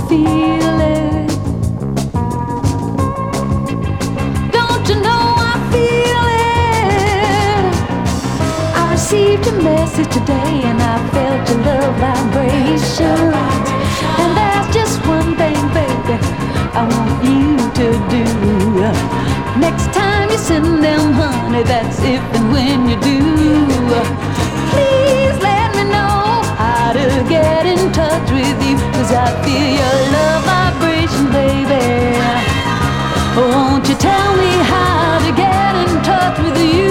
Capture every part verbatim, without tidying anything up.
feel it. Don't you know I feel it? I received your message today and I felt your love vibrations. And there's just one thing, baby, I want you to do. Next time you send them honey, that's if and when you do. Please let me know how to get in touch with you, 'cause I feel your love vibration, baby. Won't you tell me how to get in touch with you?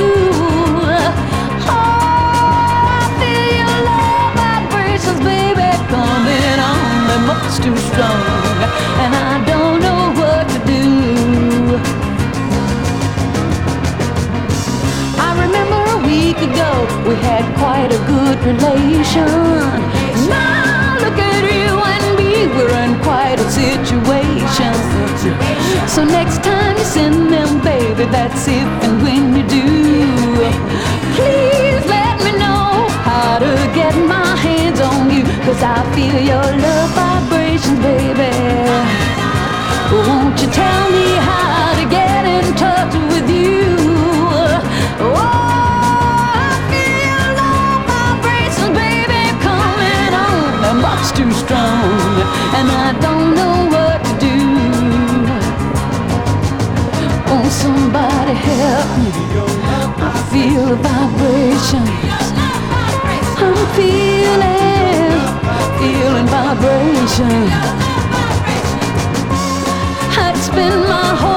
Oh, I feel your love vibrations, baby, coming on me much too strong, and I don't know what to do. I remember a week ago we had quite a good relation. Now look at you and me, we're in quite a situation. So next time you send them, baby, that's if and when you do. Please let me know how to get my hands on you, 'cause I feel your love vibrations, baby. Won't you tell me how to get in touch with you? Oh, I feel your love vibrations, baby, coming on much too strong, and I don't know what to do. Won't somebody help me? I feel the vibrations. I'm feeling, feeling vibrations. I'd spend my whole